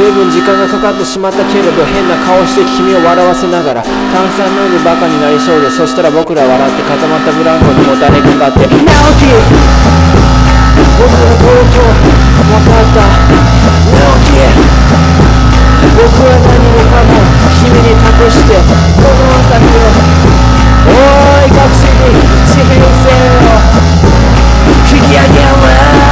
随分時間がかかってしまったけれど、変な顔して君を笑わせながら炭酸のようにバカになりそうで、そしたら僕ら笑って固まったブランコにもたれかかって、直樹、僕はとうとう分かった。直樹、僕は何もかも君に託して、この朝日を、おーい学生に地平線を引き上げよう。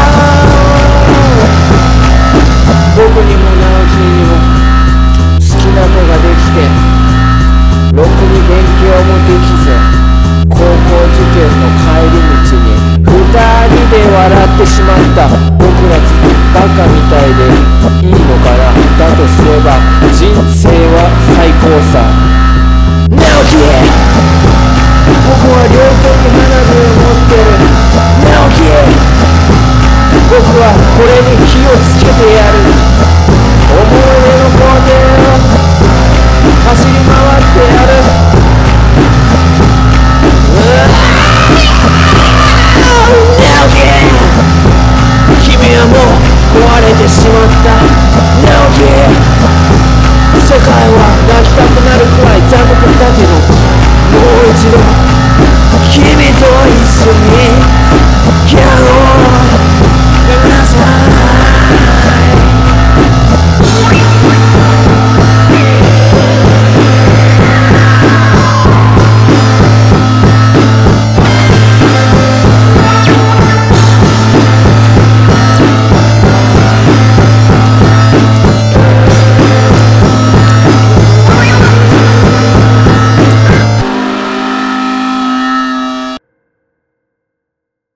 僕にも直樹にも好きな子ができて、ろくに勉強もできず、高校受験の帰り道に二人で笑ってしまった。僕らバカみたいでいいのかな。だとすれば人生は最高さ。直樹、僕は両手に花火を持ってる。直樹、僕はこれに火をつけてやる。